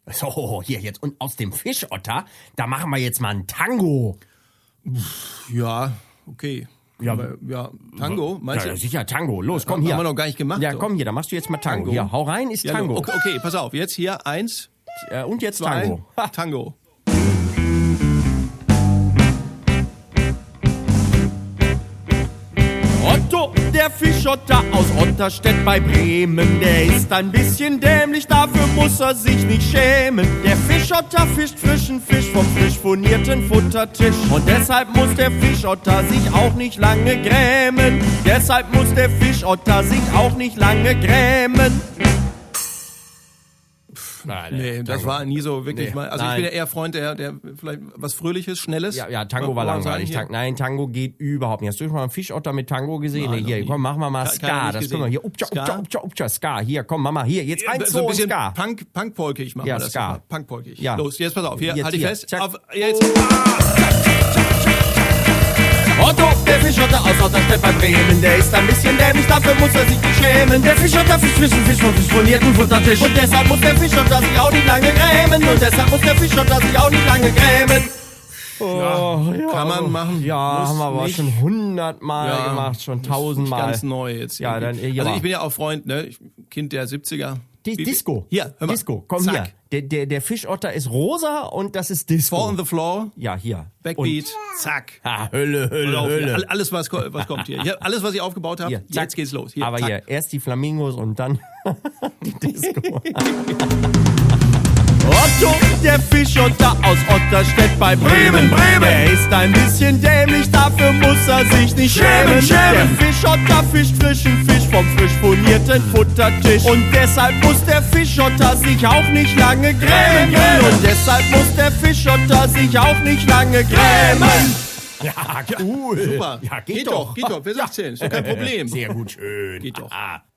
So, hier jetzt. Und aus dem Fischotter, da machen wir jetzt mal ein Tango. Ja, okay. Ja. Aber, ja, Tango, meinst Ja, du? sicher, Tango. Los, komm hier. Haben wir noch gar nicht gemacht. Ja, doch. komm hier, da machst du jetzt mal Tango. Tango. Hier, hau rein, ist Ja, Tango. okay, pass auf. Jetzt hier 1, Und jetzt 2, Tango. Ha. Tango. Otto, der Fischotter aus Otterstedt bei Bremen, der ist ein bisschen dämlich, dafür muss er sich nicht schämen. Der Fischotter fischt frischen Fisch vom frisch furnierten Futtertisch. Und deshalb muss der Fischotter sich auch nicht lange grämen. Deshalb muss der Fischotter sich auch nicht lange grämen. Nein, Nee, das war nie so wirklich Nee, mal. Also nein. ich bin ja eher Freund, der vielleicht was Fröhliches, Schnelles. Ja, Tango war Wollen wir langweilig. sagen, hier? Nein, Tango geht überhaupt nicht. Hast du schon mal einen Fischotter mit Tango gesehen? Nein, Nee, hier, noch nie. komm, machen wir mal Keine Ska. nicht Das können wir hier. gesehen. Upcha, Ska. Hier, komm, Mama, hier, jetzt eins, So ein zwei und bisschen Ska. Punk-polkig machen Ja, wir das. Ska. Punk-polkig. Ja. Los, jetzt pass auf. Hier, Jetzt halt dich hier. fest. Zack. Auf, jetzt. Otto, der Fischotter aus Otterstedt bei Bremen, der ist ein bisschen dämlich, dafür muss er sich nicht schämen. Der Fischotter fischt frischen Fisch vom furnierten Futtertisch. Und deshalb muss der Fischotter sich auch nicht lange grämen. Und deshalb muss der Fischotter sich auch nicht lange grämen. Ja, kann man machen. Ja, muss haben wir aber nicht. schon 100-mal gemacht, schon Nicht 1000-mal. ganz neu jetzt. Ja, irgendwie. dann, ja. Also ich bin ja auch Freund, ne? Kind der 70er. Disco. Hier, hör mal. Disco, komm Zack. hier. Der Fischotter ist rosa und das ist Disco. Fall on the floor, Ja, hier. Backbeat, zack. Hölle, Hör auf, Hölle. hier. Alles, was kommt hier. Hier. Alles, was ich aufgebaut habe, Hier, zack. jetzt geht's los. Hier, Aber zack. hier, erst die Flamingos und dann die Disco. Otto, der Fischotter aus Otterstedt bei Bremen. Der ist ein bisschen dämlich, dafür muss er sich nicht schämen. Der Fischotter fischt frischen Fisch vom frisch furnierten Futtertisch. Und deshalb muss der Fischotter sich auch nicht lange grämen. Und deshalb muss der Fischotter sich auch nicht lange grämen. Ja, cool. Super. Ja, Geht doch. Wer 16, ist doch kein Problem. Sehr gut, schön. Geht doch. Ah.